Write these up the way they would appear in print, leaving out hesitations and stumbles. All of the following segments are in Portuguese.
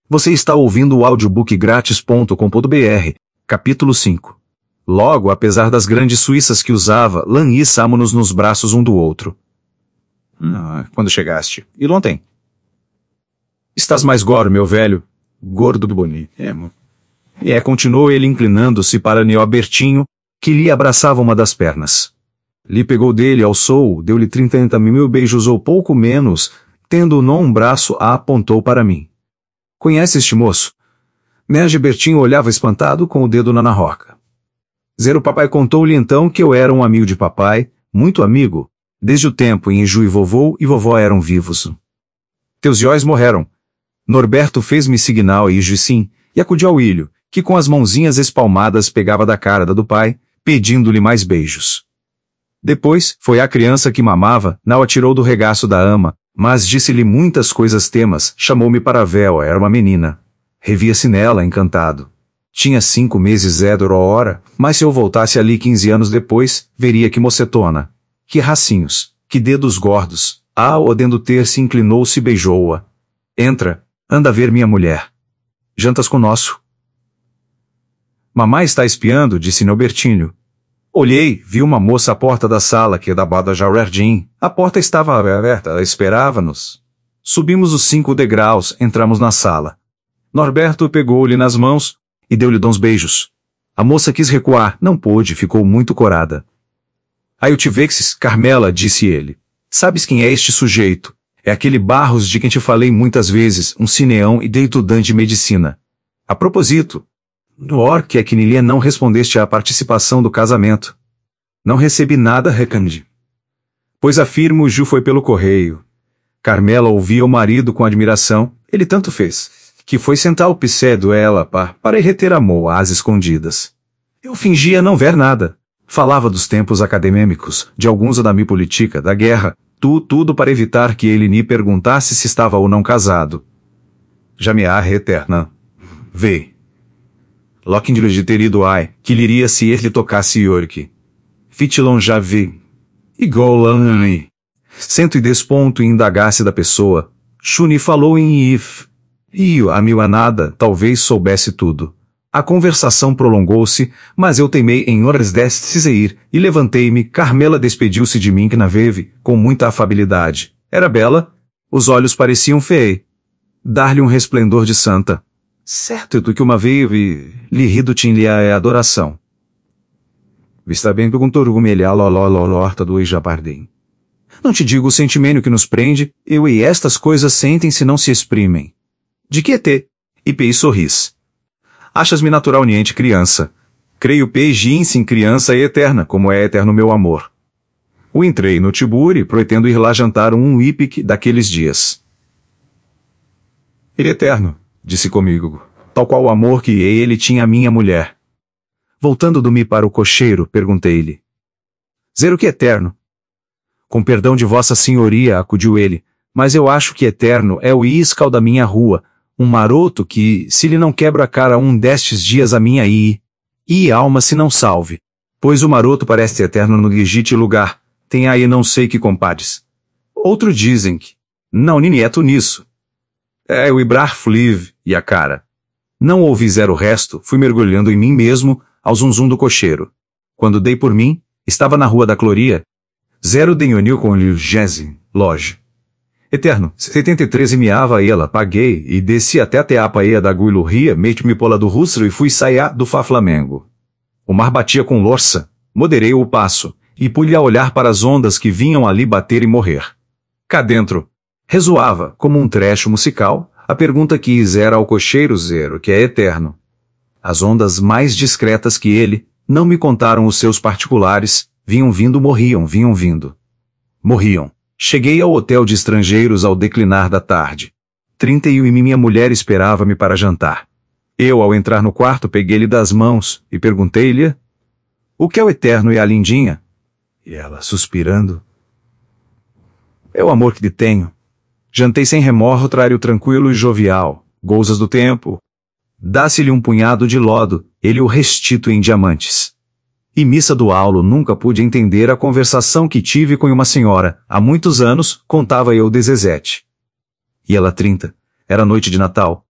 Você está ouvindo o audiobookgratis.com.br, capítulo 5. Logo, apesar das grandes suíças que usava, Lan e sámo-nos nos braços um do outro. Quando chegaste? E ontem? Estás mais gordo, meu velho. Gordo bonito. Continuou ele inclinando-se para Neobertinho, que lhe abraçava uma das pernas. Lhe pegou dele, alçou, deu-lhe 30.000 beijos ou pouco menos, tendo-o num braço, apontou para mim. Conhece este moço? Bertinho olhava espantado com o dedo na roca. Zero papai contou-lhe então que eu era um amigo de papai, muito amigo, desde o tempo em que Ju e vovó eram vivos. Teus ióis morreram. Norberto fez-me signal e Ju sim, e acudiu ao ilho, que com as mãozinhas espalmadas pegava da cara do pai, pedindo-lhe mais beijos. Depois, foi a criança que mamava, não a tirou do regaço da ama, mas disse-lhe muitas coisas temas, chamou-me para véu, era uma menina. Revia-se nela, encantado. Tinha 5 meses hora, mas se eu voltasse ali 15 anos depois, veria que mocetona. Que racinhos, que dedos gordos. Odendo ter-se inclinou-se e beijou-a. Entra, anda ver minha mulher. Jantas conosco. Mamãe está espiando, disse Norbertinho. Olhei, vi uma moça à porta da sala que é da Bada Jardim. A porta estava aberta, ela esperava-nos. Subimos os 5 degraus, entramos na sala. Norberto pegou-lhe nas mãos e deu-lhe uns beijos. A moça quis recuar, não pôde, ficou muito corada. Aí eu te vexes, Carmela, disse ele. Sabes quem é este sujeito? É aquele Barros de quem te falei muitas vezes, um cineão e estudante de medicina. A propósito, no que é que Nilia não respondeste à participação do casamento? Não recebi nada, recande. Pois afirmo, Ju foi pelo correio. Carmela ouvia o marido com admiração, ele tanto fez, que foi sentar ao pé dela para reter amor às escondidas. Eu fingia não ver nada. Falava dos tempos acadêmicos, de alguns da minha política, da guerra, tudo para evitar que ele me perguntasse se estava ou não casado. Já me há eterna. Vê. Locking de ter ido que lhe iria se ele tocasse York. Fitilon já vi. Igual 110 ponto indagasse da pessoa. Shuni falou em if. E a mil a nada, talvez soubesse tudo. A conversação prolongou-se, mas eu teimei em horas destes ir, e levantei-me. Carmela despediu-se de mim que na veve, com muita afabilidade. Era bela, os olhos pareciam fei. Dar-lhe um resplendor de santa. Certo do que uma vez lhe rido tinha é adoração. Vista bem perguntou Rumelha lolorta do Ijabardim. Não te digo o sentimento que nos prende, eu e estas coisas sentem-se não se exprimem. De que é ter? E pei sorris. Achas-me natural niente criança. Creio pei sem criança e eterna, como é eterno meu amor. O entrei no Tiburi, pretendo ir lá jantar um ípic daqueles dias. Ele é eterno, disse comigo, tal qual o amor que ele tinha à minha mulher. Voltando-me para o cocheiro, perguntei-lhe. Zero que eterno? Com perdão de vossa senhoria, acudiu ele, mas eu acho que eterno é o iscal da minha rua, um maroto que, se lhe não quebra a cara um destes dias a minha alma se não salve. Pois o maroto parece eterno no legite lugar, tem aí não sei que compadres. Outro dizem que, não nieto nisso. É o Ibrar Fliv e a cara. Não ouvi zero resto, fui mergulhando em mim mesmo, ao zunzum do cocheiro. Quando dei por mim, estava na rua da Cloria. Zero denhonil com o Jesse, loja. Eterno, 73 e miava ela, paguei, e desci até a teapa eia da Guilurria, mete-me pola do Russro e fui sair do Fá Flamengo. O mar batia com lorça, moderei o passo, e pulei a olhar para as ondas que vinham ali bater e morrer. Cá dentro, resoava, como um trecho musical, a pergunta que era ao cocheiro Zero, que é eterno. As ondas mais discretas que ele, não me contaram os seus particulares, vinham vindo, morriam, vinham vindo. Morriam. Cheguei ao hotel de estrangeiros ao declinar da tarde. 31 e minha mulher esperava-me para jantar. Eu, ao entrar no quarto, peguei-lhe das mãos e perguntei-lhe: o que é o eterno e a lindinha? E ela, suspirando: é o amor que lhe tenho. Jantei sem remorso, trário tranquilo e jovial, gozas do tempo. Dá-se-lhe um punhado de lodo, ele o restitui em diamantes. E missa do aulo nunca pude entender a conversação que tive com uma senhora, há muitos anos, contava eu de Zezete. E ela 30, era noite de Natal.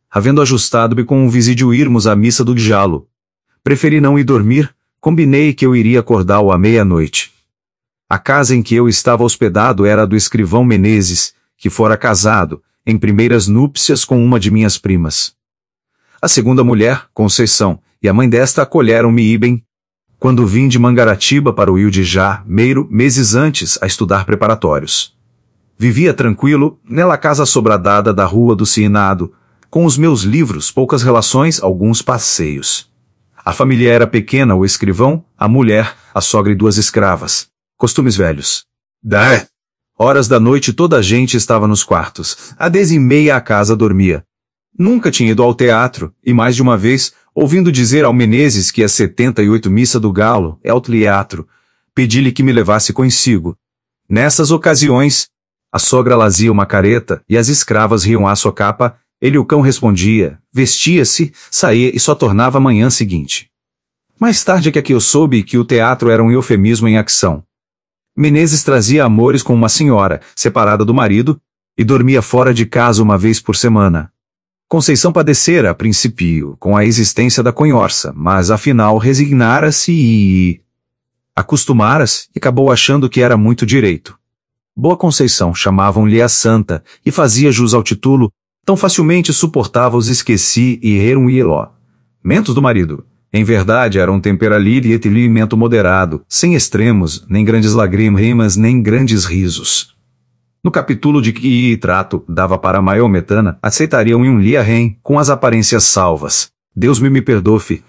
havendo ajustado-me com um visídio irmos à missa do Galo. Preferi não ir dormir, combinei que eu iria acordá-lo à meia-noite. A casa em que eu estava hospedado era a do escrivão Menezes, que fora casado, em primeiras núpcias com uma de minhas primas. A segunda mulher, Conceição, e a mãe desta acolheram-me bem, quando vim de Mangaratiba para o Rio de Janeiro, meses antes, a estudar preparatórios. Vivia tranquilo, nela casa sobradada da Rua do Ciinado, com os meus livros, poucas relações, alguns passeios. A família era pequena, o escrivão, a mulher, a sogra e 2 escravas. Costumes velhos. Horas da noite toda a gente estava nos quartos. Às 10h30 a casa dormia. Nunca tinha ido ao teatro, e mais de uma vez, ouvindo dizer ao Menezes que a 78 Missa do Galo é ao teatro, pedi-lhe que me levasse consigo. Nessas ocasiões, a sogra lazia uma careta e as escravas riam à socapa, ele o cão respondia, vestia-se, saía e só tornava a manhã seguinte. Mais tarde é que aqui eu soube que o teatro era um eufemismo em ação. Menezes trazia amores com uma senhora, separada do marido, e dormia fora de casa uma vez por semana. Conceição padecera, a princípio, com a existência da conhorça, mas afinal resignara-se e acostumara-se e acabou achando que era muito direito. Boa Conceição, chamavam-lhe a Santa, e fazia jus ao título, tão facilmente suportava os esqueci e reruiló. Mentos do marido. Em verdade, era um temperalire e etilimento moderado, sem extremos, nem grandes lágrimas, nem grandes risos. No capítulo de que trato, dava para Maiometana, aceitariam um liarém, com as aparências salvas. Deus me perdoe,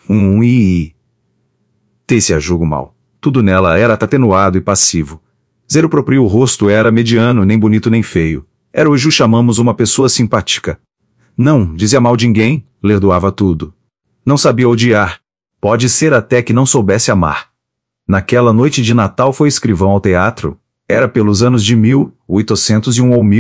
Te-se a julgo mal. Tudo nela era atenuado e passivo. Zero próprio o rosto era mediano, nem bonito nem feio. Era hoje o chamamos uma pessoa simpática. Não, dizia mal de ninguém, lerdoava tudo. Não sabia odiar. Pode ser até que não soubesse amar. Naquela noite de Natal foi escrivão ao teatro. Era pelos anos de 1801 ou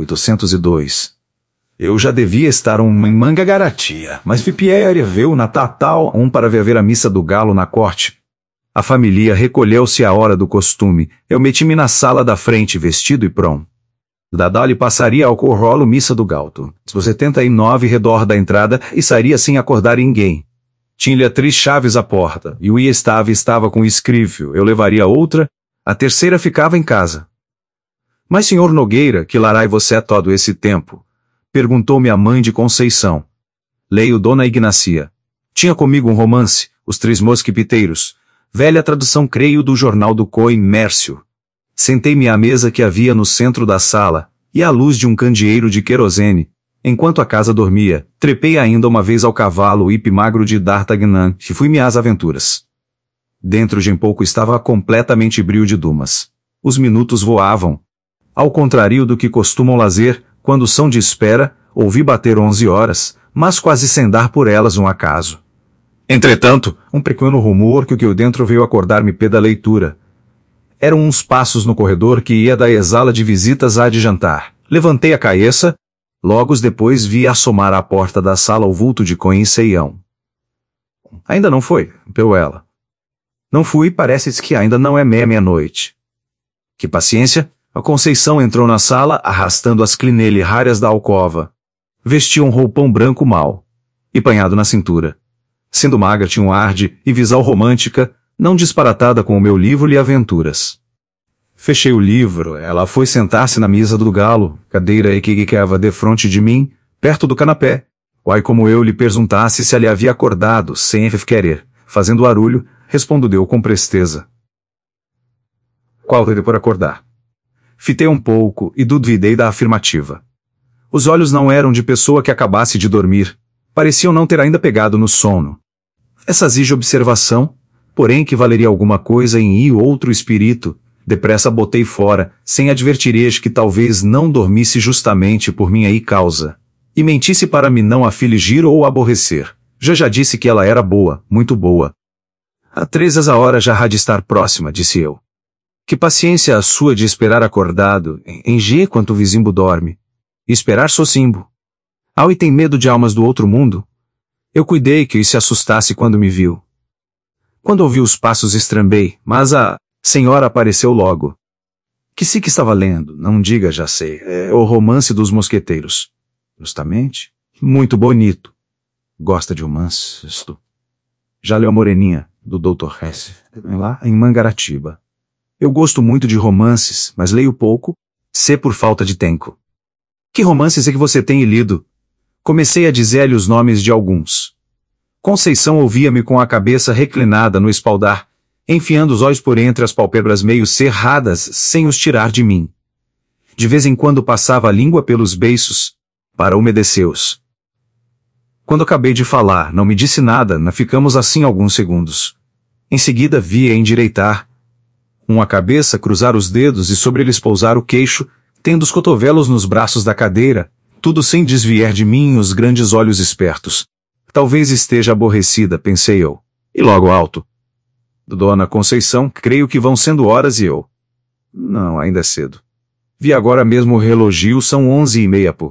1802. Eu já devia estar em Mangaratiba, mas Pierre veio na Natal para ver a missa do Galo na corte. A família recolheu-se à hora do costume. Eu meti-me na sala da frente, vestido e pronto. Dadá lhe passaria ao corrolo missa do Galto, 79 redor da entrada, e sairia sem acordar ninguém. Tinha-lhe 3 chaves à porta, e o estava com o escrívio, eu levaria outra, a terceira ficava em casa. Mas senhor Nogueira, que larai você todo esse tempo? Perguntou-me a mãe de Conceição. Leio Dona Ignacia. Tinha comigo um romance, Os 3 Mosquiteiros, velha tradução creio do jornal do Comércio. Sentei-me à mesa que havia no centro da sala, e à luz de um candeeiro de querosene, enquanto a casa dormia, trepei ainda uma vez ao cavalo magro de D'Artagnan e fui-me às aventuras. Dentro de pouco estava completamente brio de dumas. Os minutos voavam. Ao contrário do que costumam lazer, quando são de espera, ouvi bater 11 horas, mas quase sem dar por elas um acaso. Entretanto, um pequeno rumor que o que eu dentro veio acordar-me da leitura. Eram uns passos no corredor que ia da sala de visitas à de jantar. Levantei a cabeça. Logo depois vi assomar à porta da sala o vulto de Conceição. Ainda não foi, peu ela. Não fui, parece que ainda não é meia-noite. Que paciência, a Conceição entrou na sala arrastando as clinelhas da alcova. Vestia um roupão branco mau, e panhado na cintura. Sendo magra tinha um ar de e visão romântica, não disparatada com o meu livro e aventuras. Fechei o livro, ela foi sentar-se na mesa do Galo, cadeira que ficava defronte de mim, perto do canapé. Uai como eu lhe perguntasse se ele havia acordado, sem querer, fazendo barulho, respondeu com presteza. Qual deve por acordar? Fitei um pouco e duvidei da afirmativa. Os olhos não eram de pessoa que acabasse de dormir, pareciam não ter ainda pegado no sono. Essa exige observação, porém que valeria alguma coisa em ir outro espírito. Depressa botei fora, sem advertir que talvez não dormisse justamente por minha causa. E mentisse para me não afligir ou aborrecer. Já disse que ela era boa, muito boa. Há 3 a hora já há de estar próxima, disse eu. Que paciência a sua de esperar acordado, em G quanto o vizinho dorme. E esperar socimbo. Ao e tem medo de almas do outro mundo? Eu cuidei que se assustasse quando me viu. Quando ouvi os passos estrambei, mas a senhora apareceu logo. Que estava lendo, não diga já sei, é o romance dos mosqueteiros. Justamente, Muito bonito. Gosta de romances? Já leu A Moreninha, do Dr. Hesse, lá em Mangaratiba. Eu gosto muito de romances, mas leio pouco, se por falta de tempo. Que romances é que você tem lido? Comecei a dizer-lhe os nomes de alguns. Conceição ouvia-me com a cabeça reclinada no espaldar, enfiando os olhos por entre as pálpebras meio cerradas, sem os tirar de mim. De vez em quando passava a língua pelos beiços, para umedecê-os. Quando acabei de falar, não me disse nada, ficamos assim alguns segundos. Em seguida vi-a endireitar a cabeça, cruzar os dedos e sobre eles pousar o queixo, tendo os cotovelos nos braços da cadeira, tudo sem desviar de mim os grandes olhos espertos. Talvez esteja aborrecida, pensei eu. E logo alto. Dona Conceição, creio que vão sendo horas e eu. Não, ainda é cedo. Vi agora mesmo o relógio, são 11:30, pô.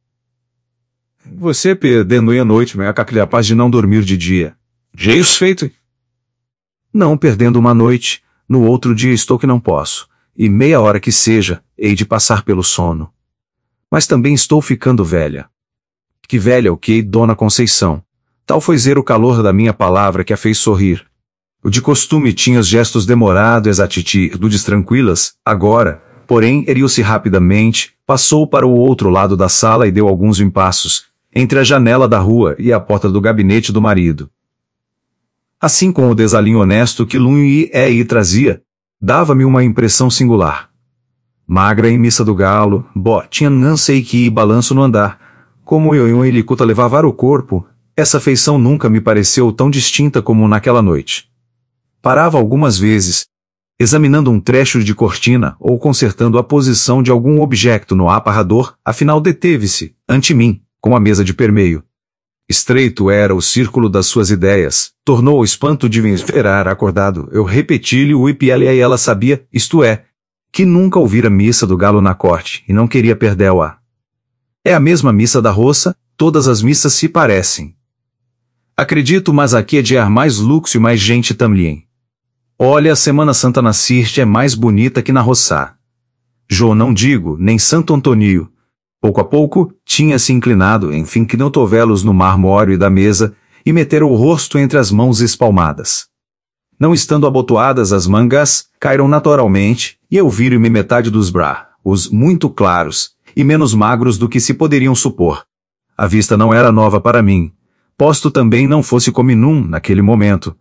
Você perdendo a noite, mas é capaz de não dormir de dia. Jeios feito. Não perdendo uma noite, no outro dia estou que não posso, e meia hora que seja, hei de passar pelo sono. Mas também estou ficando velha. Que velha o que, Dona Conceição? Tal foi ser o calor da minha palavra que a fez sorrir. O de costume tinha os gestos demorados, atitudes tranquilas, agora, porém, ergueu-se rapidamente, passou para o outro lado da sala e deu alguns impassos, entre a janela da rua e a porta do gabinete do marido. Assim com o desalinho honesto que Lunhi trazia, dava-me uma impressão singular. Magra em missa do galo, tinha não sei que balanço no andar, como eu em uma helicuta levar o corpo, essa feição nunca me pareceu tão distinta como naquela noite. Parava algumas vezes, examinando um trecho de cortina ou consertando a posição de algum objeto no aparador, afinal deteve-se, ante mim, com a mesa de permeio. Estreito era o círculo das suas ideias, tornou o espanto de me esperar acordado, eu repeti-lhe o IPL e ela sabia, isto é, que nunca ouvira missa do galo na corte, e não queria perdê-la. É a mesma missa da roça, todas as missas se parecem. Acredito, mas aqui é de ar mais luxo e mais gente também. Olha, a Semana Santa na Sirte é mais bonita que na roça. Jô não digo, nem Santo Antônio. Pouco a pouco, tinha-se inclinado, enfim, que não tovelos no mármore da mesa, e metera o rosto entre as mãos espalmadas. Não estando abotoadas as mangas, caíram naturalmente, e eu viro-me metade dos os muito claros, e menos magros do que se poderiam supor. A vista não era nova para mim, posto também não fosse comum naquele momento,